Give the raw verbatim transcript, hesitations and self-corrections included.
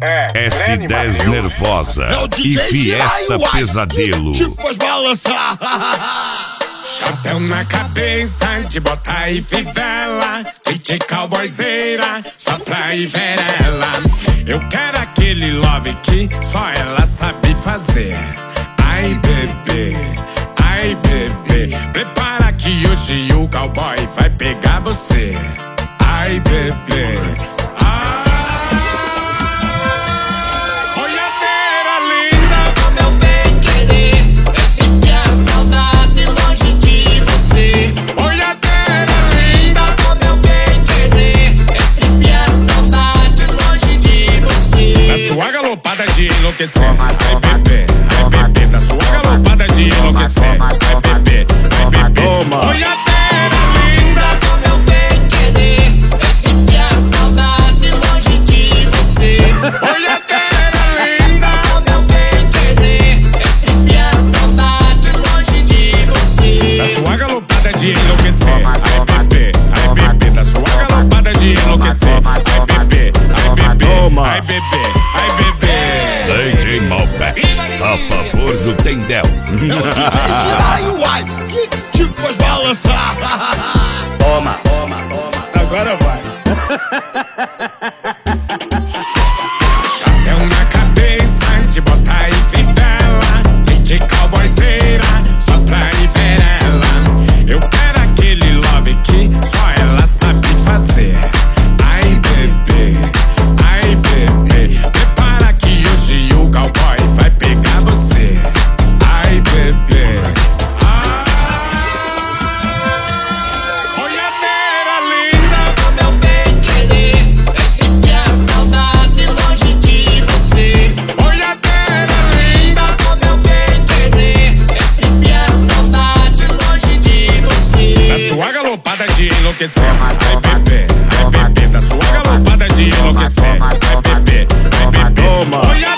S dez Nervosa e Fiesta Pesadelo. Te faz balançar. Chapéu na cabeça, de bota e fivela, D J cowboyzeira, só pra ir ver ela. Eu quero aquele love que só ela sabe fazer. Ai bebê, ai bebê, prepara que hoje o cowboy vai pegar você. Ai bebê, ai. Sua galopada de enlouquecer, ai bebê, ai bebê, da sua galopada de enlouquecer, ai bebê, ai bebê. Oi, a terra linda, como eu bem querer, é triste a saudade longe de você. Oi, a terra linda, como eu bem querer, é triste a saudade longe de você. Da sua galopada de enlouquecer, ai bebê, ai bebê, da sua galopada de enlouquecer, ai bebê, ai bebê, ai bebê. D J Malbec, a favor do Tendel. Ai, uai, que te faz balançar. Toma, toma, toma. Agora vai. Chapéu na cabeça, de bota e fivela, D J cowboyzeira, só pra ir ver ela. Eu quero aquele love que só ela sabe fazer. Ai bebê, ai bebê, prepara que hoje o cowboy vai pegar você. Ai bebê, ai. Olha a terra linda, como eu bem querer, é triste a saudade longe de você. olha a terra linda, Como eu bem querer, é triste a saudade longe de você. da sua galopada de enlouquecer, ai bebê, ai bebê, da sua galopada de enlouquecer, ai bebê, ai bebê. Olha